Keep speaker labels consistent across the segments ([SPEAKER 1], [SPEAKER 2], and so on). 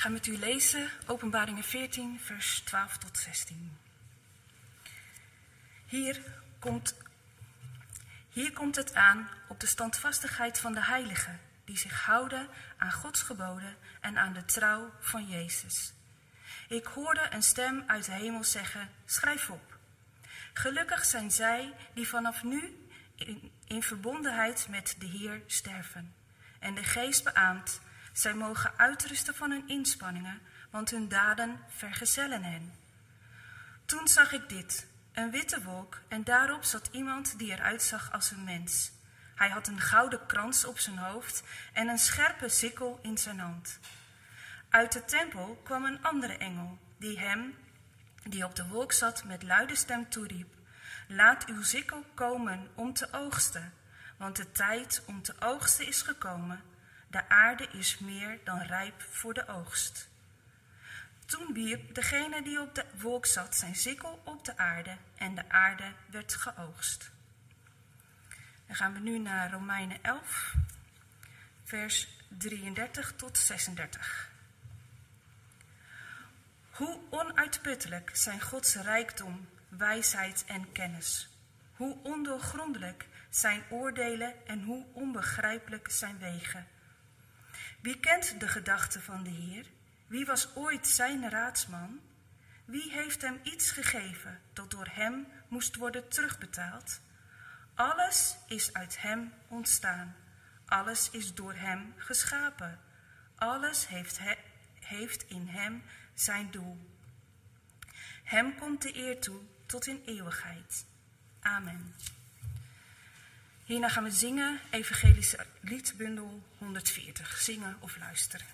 [SPEAKER 1] ga met u lezen Openbaringen 14, vers 12 tot 16. Hier komt het aan op de standvastigheid van de heiligen, die zich houden aan Gods geboden en aan de trouw van Jezus. Ik hoorde een stem uit de hemel zeggen, schrijf op. Gelukkig zijn zij die vanaf nu in verbondenheid met de Heer sterven. En de geest beaamt, zij mogen uitrusten van hun inspanningen, want hun daden vergezellen hen. Toen zag ik dit, een witte wolk, en daarop zat iemand die eruit zag als een mens. Hij had een gouden krans op zijn hoofd en een scherpe sikkel in zijn hand. Uit de tempel kwam een andere engel, die hem, die op de wolk zat, met luide stem toeriep. Laat uw sikkel komen om te oogsten, want de tijd om te oogsten is gekomen. De aarde is meer dan rijp voor de oogst. Toen wierp degene die op de wolk zat zijn sikkel op de aarde en de aarde werd geoogst. Dan gaan we nu naar Romeinen 11, vers 33 tot 36. Hoe onuitputtelijk zijn Gods rijkdom, wijsheid en kennis. Hoe ondoorgrondelijk zijn oordelen en hoe onbegrijpelijk zijn wegen. Wie kent de gedachten van de Heer? Wie was ooit zijn raadsman? Wie heeft hem iets gegeven dat door hem moest worden terugbetaald? Alles is uit hem ontstaan. Alles is door hem geschapen. Alles heeft in hem zijn doel. Hem komt de eer toe tot in eeuwigheid. Amen. Hierna gaan we zingen, Evangelische liedbundel 140. Zingen of luisteren.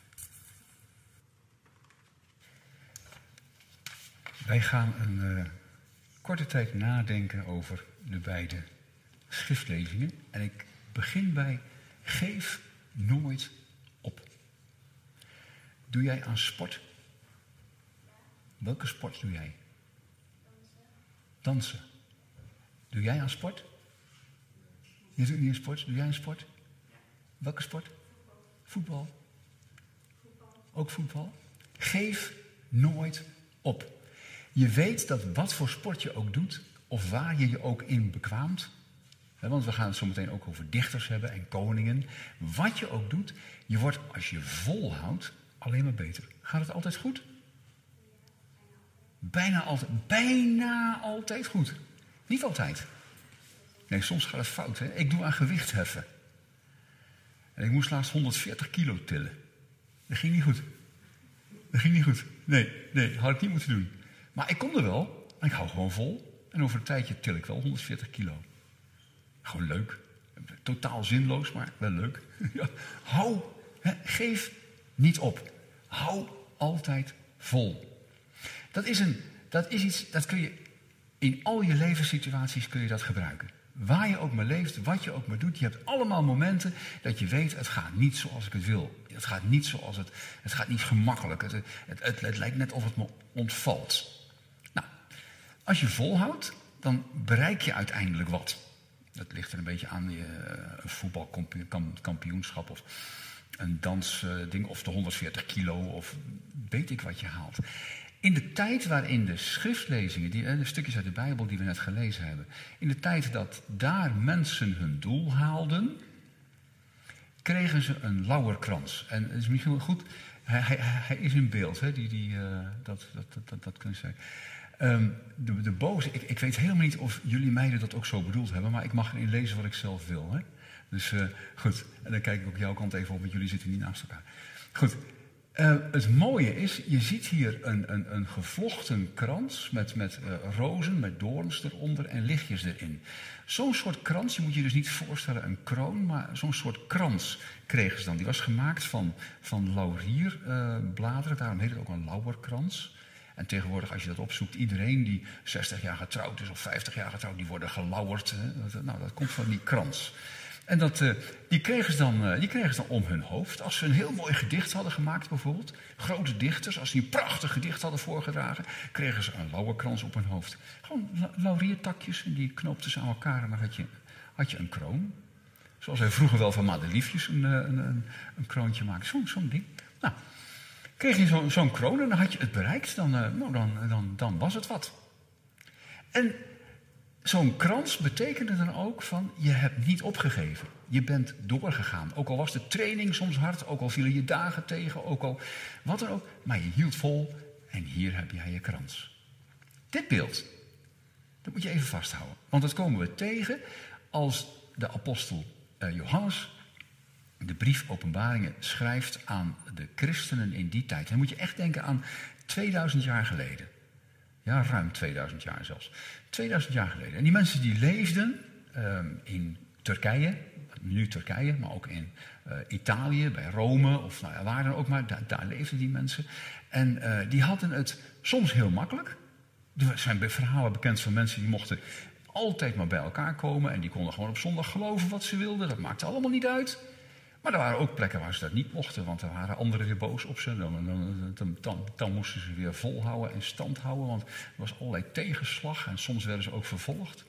[SPEAKER 2] Wij gaan een korte tijd nadenken over de beide schriftlezingen. En ik begin bij geef nooit op. Doe jij aan sport? Welke sport doe jij? Dansen. Doe jij aan sport? Je doet niet aan sport. Doe jij aan sport? Welke sport? Voetbal. Ook voetbal? Geef nooit op. Je weet dat wat voor sport je ook doet, of waar je je ook in bekwaamt. Want we gaan het zo meteen ook over dichters hebben en koningen. Wat je ook doet, je wordt als je volhoudt alleen maar beter. Gaat het altijd goed? Bijna altijd goed. Niet altijd. Nee, soms gaat het fout. Hè? Ik doe aan gewichtheffen. En ik moest laatst 140 kilo tillen. Dat ging niet goed. Nee, had ik niet moeten doen. Maar ik kom er wel. En ik hou gewoon vol. En over een tijdje til ik wel 140 kilo. Gewoon leuk. Totaal zinloos, maar wel leuk. Ja. Geef niet op. Hou altijd vol. Dat is iets, dat kun je in al je levenssituaties kun je dat gebruiken. Waar je ook maar leeft, wat je ook maar doet. Je hebt allemaal momenten dat je weet, het gaat niet zoals ik het wil. Het gaat niet zoals het gaat niet gemakkelijk. Het lijkt net of het me ontvalt. Nou, als je volhoudt, dan bereik je uiteindelijk wat. Dat ligt er een beetje aan een voetbalkampioenschap of een dansding of de 140 kilo of weet ik wat je haalt. In de tijd waarin de schriftlezingen, de stukjes uit de Bijbel die we net gelezen hebben, in de tijd dat daar mensen hun doel haalden, kregen ze een lauwerkrans. En het is misschien wel goed, hij is in beeld, hè, dat kunnen ze zeggen. De boze, ik weet helemaal niet of jullie meiden dat ook zo bedoeld hebben, maar ik mag erin lezen wat ik zelf wil. Hè? Dus goed, en dan kijk ik ook jouw kant even op, want jullie zitten niet naast elkaar. Goed. Het mooie is, je ziet hier een gevlochten krans met rozen, met doorns eronder en lichtjes erin. Zo'n soort krans, je moet je dus niet voorstellen een kroon, maar zo'n soort krans kregen ze dan. Die was gemaakt van laurierbladeren, daarom heet het ook een lauwerkrans. En tegenwoordig, als je dat opzoekt, iedereen die 60 jaar getrouwd is of 50 jaar getrouwd, die worden gelauwerd. Nou, dat komt van die krans. En die kregen ze dan om hun hoofd. Als ze een heel mooi gedicht hadden gemaakt bijvoorbeeld. Grote dichters, als die een prachtig gedicht hadden voorgedragen, kregen ze een lauwerkrans op hun hoofd. Gewoon lauriertakjes en die knoopten ze aan elkaar en dan had je een kroon. Zoals wij vroeger wel van madeliefjes een kroontje maakten. Zo'n ding. Nou, Kreeg je zo'n kroon en dan had je het bereikt, dan was het wat. En zo'n krans betekende dan ook van, je hebt niet opgegeven. Je bent doorgegaan. Ook al was de training soms hard, ook al vielen je dagen tegen, ook al wat dan ook. Maar je hield vol en hier heb jij je krans. Dit beeld, dat moet je even vasthouden. Want dat komen we tegen als de apostel Johannes de brief Openbaringen schrijft aan de christenen in die tijd. Dan moet je echt denken aan 2000 jaar geleden. Ja, ruim 2000 jaar zelfs. 2000 jaar geleden. En die mensen die leefden in Turkije, nu Turkije, maar ook in Italië, bij Rome of waar dan ook maar, daar leefden die mensen. En die hadden het soms heel makkelijk. Er zijn verhalen bekend van mensen die mochten altijd maar bij elkaar komen en die konden gewoon op zondag geloven wat ze wilden. Dat maakte allemaal niet uit. Maar er waren ook plekken waar ze dat niet mochten, want er waren anderen weer boos op ze. Dan moesten ze weer volhouden en stand houden, want er was allerlei tegenslag en soms werden ze ook vervolgd.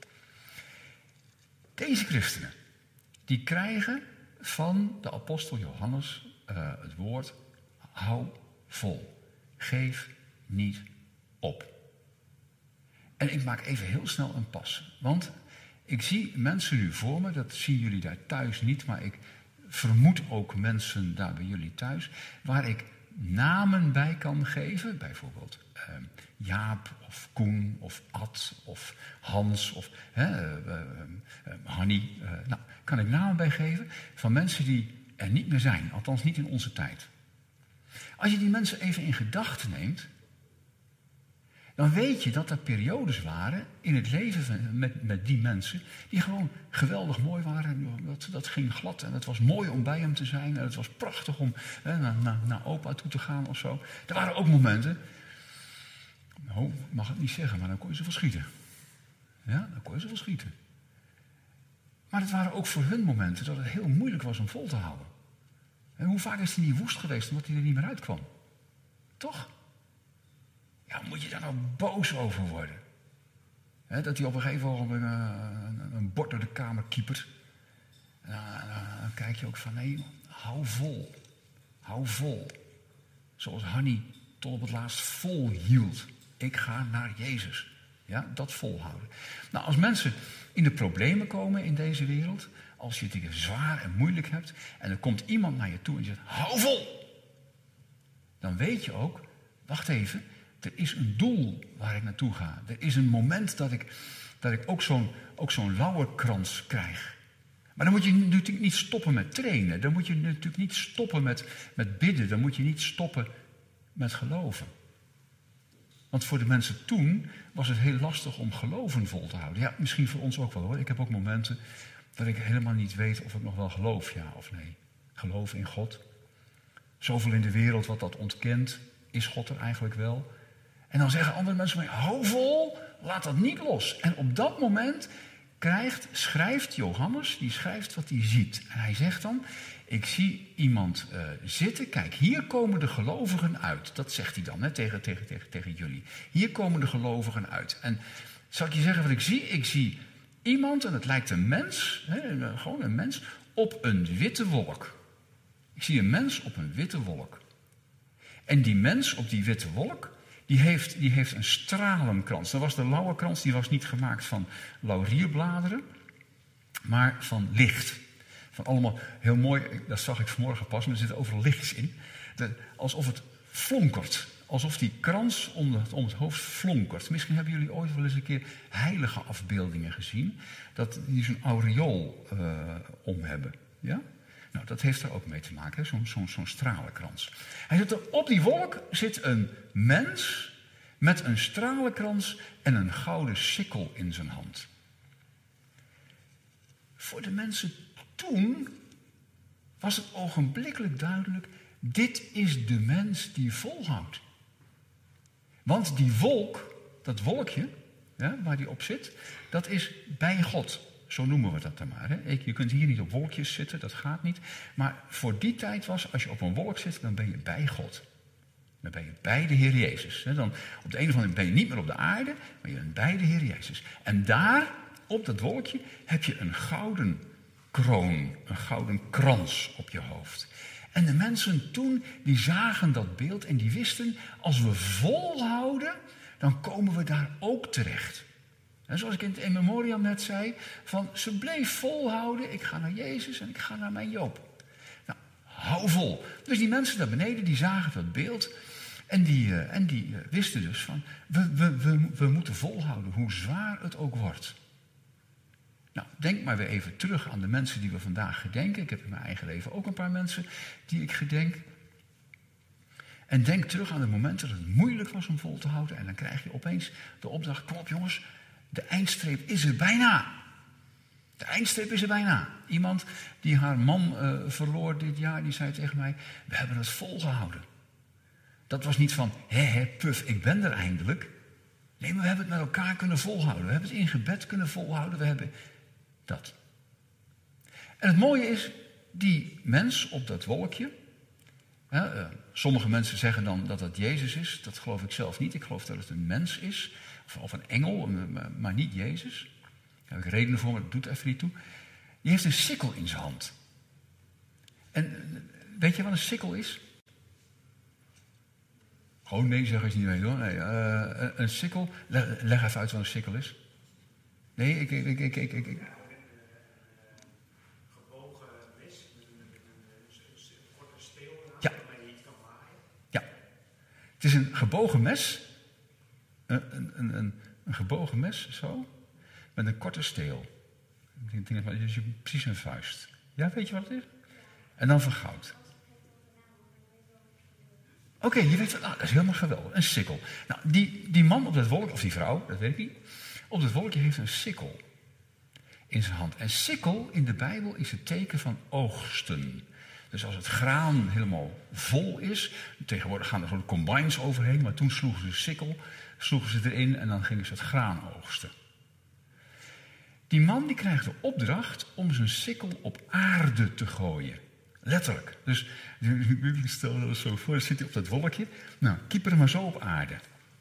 [SPEAKER 2] Deze christenen, die krijgen van de apostel Johannes het woord, hou vol, geef niet op. En ik maak even heel snel een pas, want ik zie mensen nu voor me, dat zien jullie daar thuis niet, maar ik vermoed ook mensen daar bij jullie thuis, waar ik namen bij kan geven, bijvoorbeeld Jaap of Koen of Ad of Hans of Hanny. Kan ik namen bij geven van mensen die er niet meer zijn, althans niet in onze tijd. Als je die mensen even in gedachten neemt, dan weet je dat er periodes waren in het leven met die mensen die gewoon geweldig mooi waren. Dat ging glad en het was mooi om bij hem te zijn. En het was prachtig om naar opa toe te gaan of zo. Er waren ook momenten, nou, ik mag het niet zeggen, maar dan kon je ze wel schieten. Ja, dan kon je ze wel schieten. Maar het waren ook voor hun momenten dat het heel moeilijk was om vol te houden. En hoe vaak is hij niet woest geweest omdat hij er niet meer uitkwam? Toch? Ja, moet je daar nou boos over worden? Dat hij op een gegeven moment een bord door de kamer kiepert. Dan kijk je ook van, nee, hou vol. Hou vol. Zoals Hanny tot op het laatst vol hield. Ik ga naar Jezus. Ja, dat volhouden. Nou, als mensen in de problemen komen in deze wereld, als je het zwaar en moeilijk hebt, en er komt iemand naar je toe en zegt, hou vol. Dan weet je ook, wacht even, er is een doel waar ik naartoe ga. Er is een moment dat ik ook zo'n lauwerkrans krijg. Maar dan moet je natuurlijk niet stoppen met trainen. Dan moet je natuurlijk niet stoppen met bidden. Dan moet je niet stoppen met geloven. Want voor de mensen toen was het heel lastig om geloven vol te houden. Ja, misschien voor ons ook wel hoor. Ik heb ook momenten dat ik helemaal niet weet of ik nog wel geloof, ja of nee. Geloof in God. Zoveel in de wereld wat dat ontkent. Is God er eigenlijk wel? En dan zeggen andere mensen mij, hou vol, laat dat niet los. En op dat moment schrijft Johannes, die schrijft wat hij ziet. En hij zegt dan, ik zie iemand zitten, kijk, hier komen de gelovigen uit. Dat zegt hij dan hè, tegen jullie. Hier komen de gelovigen uit. En zal ik je zeggen wat ik zie? Ik zie iemand, en het lijkt een mens, gewoon een mens, op een witte wolk. Ik zie een mens op een witte wolk. En die mens op die witte wolk, die heeft een stralenkrans. Dat was de lauwerkrans, die was niet gemaakt van laurierbladeren, maar van licht. Van allemaal heel mooi, dat zag ik vanmorgen pas, maar er zitten overal lichtjes in. Alsof het flonkert. Alsof die krans om het hoofd flonkert. Misschien hebben jullie ooit wel eens een keer heilige afbeeldingen gezien, die zo'n aureool om hebben. Ja? Nou, dat heeft er ook mee te maken, zo'n stralenkrans. Op die wolk zit een mens met een stralenkrans en een gouden sikkel in zijn hand. Voor de mensen toen was het ogenblikkelijk duidelijk, dit is de mens die volhoudt. Want die wolk, dat wolkje, ja, waar die op zit, dat is bij God. Zo noemen we dat dan maar. Hè. Je kunt hier niet op wolkjes zitten, dat gaat niet. Maar voor die tijd was, als je op een wolk zit, dan ben je bij God. Dan ben je bij de Heer Jezus. Dan, op de een of andere manier ben je niet meer op de aarde, maar je bent bij de Heer Jezus. En daar, op dat wolkje, heb je een gouden kroon, een gouden krans op je hoofd. En de mensen toen, die zagen dat beeld en die wisten, als we volhouden, dan komen we daar ook terecht. En zoals ik in het in memoriam net zei, van ze bleef volhouden, ik ga naar Jezus en ik ga naar mijn Joop. Nou, hou vol. Dus die mensen daar beneden, die zagen dat beeld en die wisten dus van, we moeten volhouden, hoe zwaar het ook wordt. Nou, denk maar weer even terug aan de mensen die we vandaag gedenken. Ik heb in mijn eigen leven ook een paar mensen die ik gedenk. En denk terug aan de momenten dat het moeilijk was om vol te houden. En dan krijg je opeens de opdracht, kom op jongens, de eindstreep is er bijna. De eindstreep is er bijna. Iemand die haar man verloor dit jaar, die zei tegen mij, we hebben het volgehouden. Dat was niet van, puf, ik ben er eindelijk. Nee, maar we hebben het met elkaar kunnen volhouden. We hebben het in gebed kunnen volhouden. We hebben dat. En het mooie is, die mens op dat wolkje. Sommige mensen zeggen dan dat het Jezus is. Dat geloof ik zelf niet. Ik geloof dat het een mens is. Of een engel, maar niet Jezus. Daar heb ik redenen voor, maar dat doet even niet toe. Die heeft een sikkel in zijn hand. En weet je wat een sikkel is? Gewoon nee zeggen als je niet weet hoor. Nee, een sikkel, leg even uit wat een sikkel is. Nee, ik
[SPEAKER 3] gebogen mes met een korte steel
[SPEAKER 2] ja.
[SPEAKER 3] waarmee je iets kan maaien.
[SPEAKER 2] Ja. Het is een gebogen mes. Een gebogen mes, zo. Met een korte steel. Ik denk dat is precies een vuist. Ja, weet je wat het is? En dan vergoud. Oké, je weet wat, dat is helemaal geweldig. Een sikkel. Nou, die man op dat wolk, of die vrouw, dat weet ik niet. Op dat wolkje heeft een sikkel in zijn hand. En sikkel in de Bijbel is het teken van oogsten. Dus als het graan helemaal vol is, tegenwoordig gaan er gewoon combines overheen, maar toen sloegen ze de sikkel, sloegen ze erin en dan gingen ze het graan oogsten. Die man die krijgt de opdracht om zijn sikkel op aarde te gooien. Letterlijk. Dus stel je dat zo voor, dan zit hij op dat wolkje. Nou, kieper hem maar zo op aarde.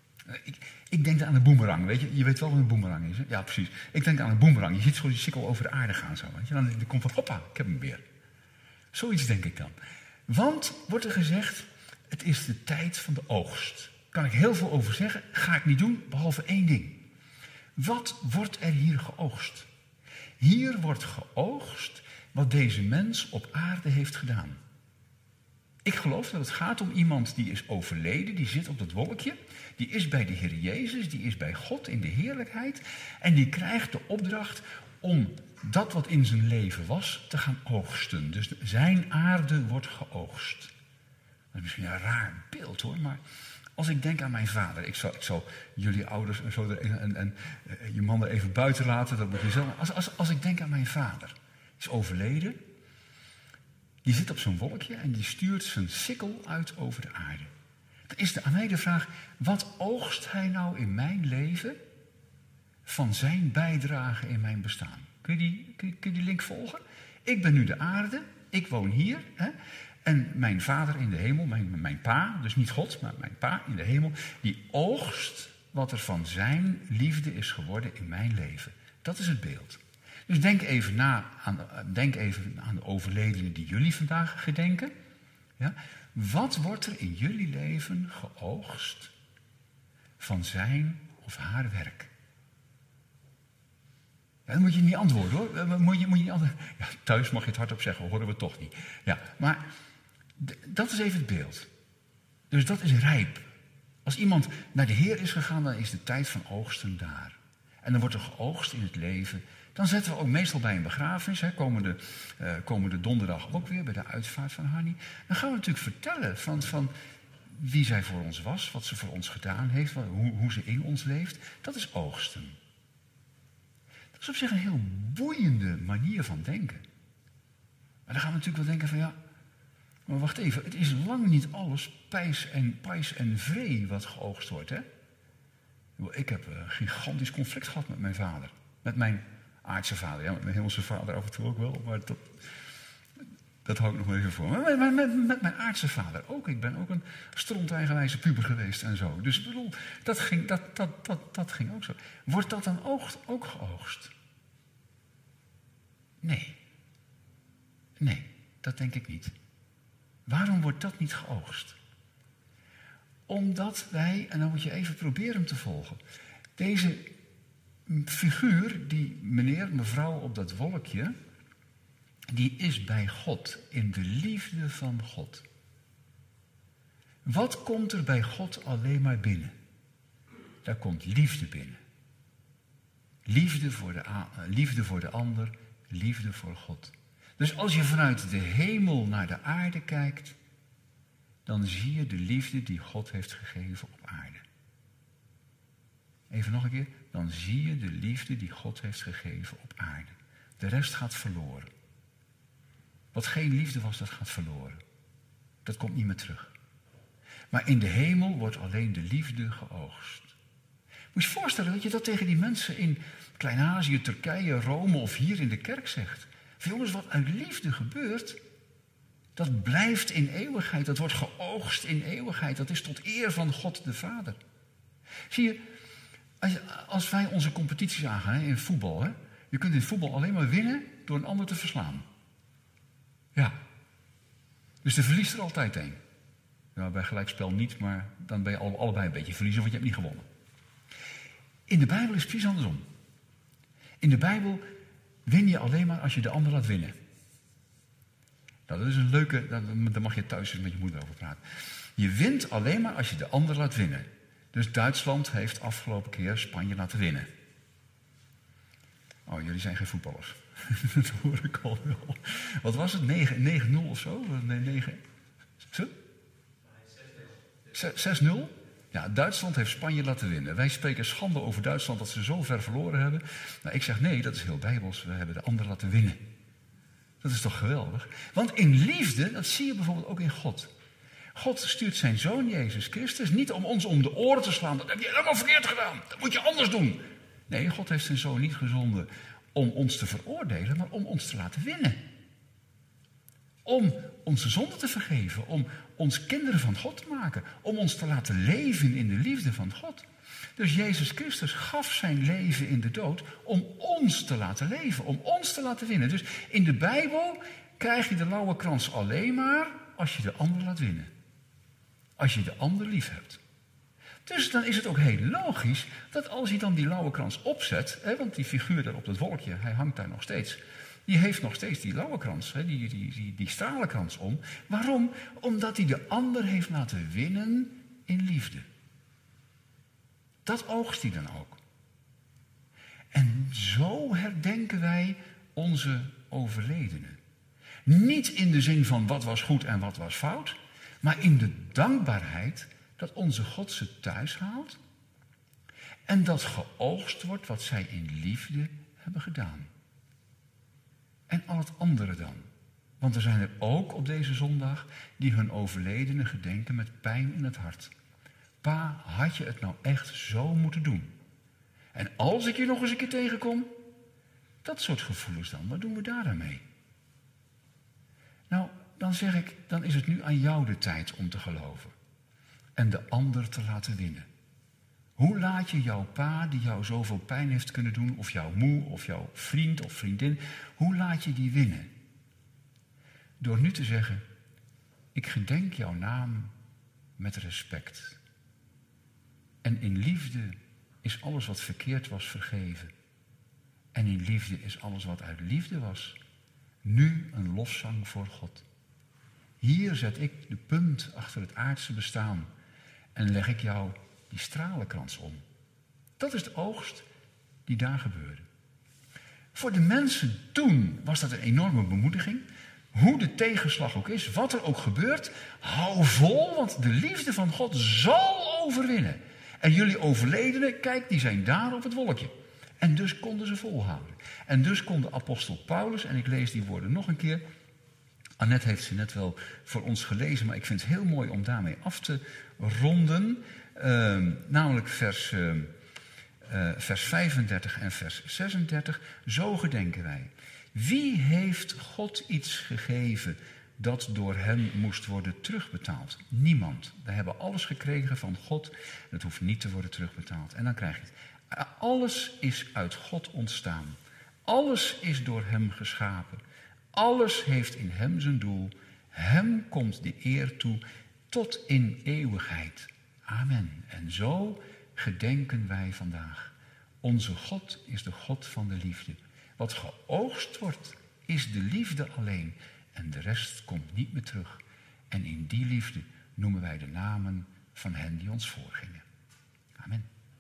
[SPEAKER 2] Ik denk aan een boemerang, weet je. Je weet wel wat een boemerang is, hè? Ja, precies. Ik denk aan een boemerang. Je ziet zo die sikkel over de aarde gaan zo. Weet je? Dan komt van, hoppa, ik heb hem weer. Zoiets denk ik dan. Want, wordt er gezegd, het is de tijd van de oogst. Daar kan ik heel veel over zeggen, ga ik niet doen, behalve één ding. Wat wordt er hier geoogst? Hier wordt geoogst wat deze mens op aarde heeft gedaan. Ik geloof dat het gaat om iemand die is overleden, die zit op dat wolkje, die is bij de Heer Jezus, die is bij God in de heerlijkheid en die krijgt de opdracht om dat wat in zijn leven was te gaan oogsten. Dus zijn aarde wordt geoogst. Dat is misschien een raar beeld hoor, maar als ik denk aan mijn vader, ik zal jullie ouders en je man er even buiten laten, dat moet je zelf. Als ik denk aan mijn vader, is overleden, die zit op zo'n wolkje en die stuurt zijn sikkel uit over de aarde. Dan is aan mij de vraag, wat oogst hij nou in mijn leven van zijn bijdrage in mijn bestaan? Kun je die link volgen? Ik ben nu de aarde, ik woon hier, hè? En mijn vader in de hemel, mijn pa, dus niet God, maar mijn pa in de hemel, die oogst wat er van zijn liefde is geworden in mijn leven. Dat is het beeld. Dus denk even aan de overledenen die jullie vandaag gedenken. Ja? Wat wordt er in jullie leven geoogst van zijn of haar werk? Ja, dan moet je niet antwoorden hoor. Moet je niet antwoorden. Ja, thuis mag je het hardop zeggen, horen we toch niet. Ja, maar dat is even het beeld. Dus dat is rijp. Als iemand naar de Heer is gegaan, dan is de tijd van oogsten daar. En dan wordt er geoogst in het leven. Dan zetten we ook meestal bij een begrafenis, hè, komende donderdag ook weer, bij de uitvaart van Hanny. Dan gaan we natuurlijk vertellen van wie zij voor ons was, wat ze voor ons gedaan heeft, hoe ze in ons leeft. Dat is oogsten. Dat is op zich een heel boeiende manier van denken. Maar dan gaan we natuurlijk wel denken van ja, maar wacht even, het is lang niet alles pijs en vree wat geoogst wordt, hè? Ik heb een gigantisch conflict gehad met mijn vader. Met mijn aardse vader, ja, met mijn hemelse vader af en toe ook wel, maar dat hou ik nog maar even voor. Maar met mijn aardse vader ook. Ik ben ook een stronteigenwijze puber geweest en zo. Dus ik bedoel, dat ging ook zo. Wordt dat dan ook geoogst? Nee, dat denk ik niet. Waarom wordt dat niet geoogst? Omdat wij, en dan moet je even proberen hem te volgen. Deze figuur, die meneer, mevrouw op dat wolkje, die is bij God, in de liefde van God. Wat komt er bij God alleen maar binnen? Daar komt liefde binnen. Liefde voor de ander, liefde voor God. Dus als je vanuit de hemel naar de aarde kijkt, dan zie je de liefde die God heeft gegeven op aarde. Even nog een keer. Dan zie je de liefde die God heeft gegeven op aarde. De rest gaat verloren. Wat geen liefde was, dat gaat verloren. Dat komt niet meer terug. Maar in de hemel wordt alleen de liefde geoogst. Moet je je voorstellen dat je dat tegen die mensen in Klein-Azië, Turkije, Rome of hier in de kerk zegt. Van jongens, wat uit liefde gebeurt, dat blijft in eeuwigheid. Dat wordt geoogst in eeuwigheid. Dat is tot eer van God de Vader. Zie je, als wij onze competities aangaan in voetbal. Je kunt in voetbal alleen maar winnen door een ander te verslaan. Ja. Dus de verliest er altijd een. Ja, bij gelijkspel niet, maar dan ben je allebei een beetje verliezer, want je hebt niet gewonnen. In de Bijbel is het precies andersom. In de Bijbel win je alleen maar als je de ander laat winnen. Nou, dat is een leuke, daar mag je thuis eens met je moeder over praten. Je wint alleen maar als je de ander laat winnen. Dus Duitsland heeft afgelopen keer Spanje laten winnen. Oh, jullie zijn geen voetballers. Dat hoor ik al wel. Wat was het? 9-0 of zo? 9... Zo? 6-0? Ja, Duitsland heeft Spanje laten winnen. Wij spreken schande over Duitsland dat ze zo ver verloren hebben. Nou, ik zeg nee, dat is heel bijbels. We hebben de ander laten winnen. Dat is toch geweldig? Want in liefde, dat zie je bijvoorbeeld ook in God. God stuurt zijn Zoon Jezus Christus niet om ons om de oren te slaan. Dat heb je helemaal verkeerd gedaan. Dat moet je anders doen. Nee, God heeft zijn Zoon niet gezonden om ons te veroordelen, maar om ons te laten winnen. Om onze zonde te vergeven. Om ons kinderen van God te maken. Om ons te laten leven in de liefde van God. Dus Jezus Christus gaf zijn leven in de dood om ons te laten leven. Om ons te laten winnen. Dus in de Bijbel krijg je de lauwerkrans alleen maar als je de ander laat winnen. Als je de ander lief hebt. Dus dan is het ook heel logisch dat als hij dan die lauwerkrans opzet, want die figuur daar op dat wolkje, hij hangt daar nog steeds. Die heeft nog steeds die lauwerkrans, die stralenkrans om. Waarom? Omdat hij de ander heeft laten winnen in liefde. Dat oogst hij dan ook. En zo herdenken wij onze overledenen. Niet in de zin van wat was goed en wat was fout, maar in de dankbaarheid dat onze God ze thuis haalt en dat geoogst wordt wat zij in liefde hebben gedaan. En al het andere dan. Want er zijn er ook op deze zondag die hun overledenen gedenken met pijn in het hart. Pa, had je het nou echt zo moeten doen? En als ik je nog eens een keer tegenkom, dat soort gevoelens dan, wat doen we daar dan mee? Nou, dan zeg ik, dan is het nu aan jou de tijd om te geloven. En de ander te laten winnen. Hoe laat je jouw pa, die jou zoveel pijn heeft kunnen doen, of jouw moe, of jouw vriend of vriendin, hoe laat je die winnen? Door nu te zeggen, ik gedenk jouw naam met respect. En in liefde is alles wat verkeerd was vergeven. En in liefde is alles wat uit liefde was, nu een lofzang voor God. Hier zet ik de punt achter het aardse bestaan en leg ik jou die stralenkrans om. Dat is de oogst die daar gebeurde. Voor de mensen toen was dat een enorme bemoediging. Hoe de tegenslag ook is, wat er ook gebeurt, hou vol, want de liefde van God zal overwinnen. En jullie overledenen, kijk, die zijn daar op het wolkje. En dus konden ze volhouden. En dus kon de apostel Paulus, en ik lees die woorden nog een keer. Annette heeft ze net wel voor ons gelezen, maar ik vind het heel mooi om daarmee af te ronden. Namelijk vers 35 en vers 36. Zo gedenken wij. Wie heeft God iets gegeven dat door hem moest worden terugbetaald? Niemand. We hebben alles gekregen van God. Dat hoeft niet te worden terugbetaald. En dan krijg je het. Alles is uit God ontstaan. Alles is door hem geschapen. Alles heeft in hem zijn doel. Hem komt de eer toe tot in eeuwigheid. Amen. En zo gedenken wij vandaag. Onze God is de God van de liefde. Wat geoogst wordt, is de liefde alleen. En de rest komt niet meer terug. En in die liefde noemen wij de namen van hen die ons voorgingen. Amen.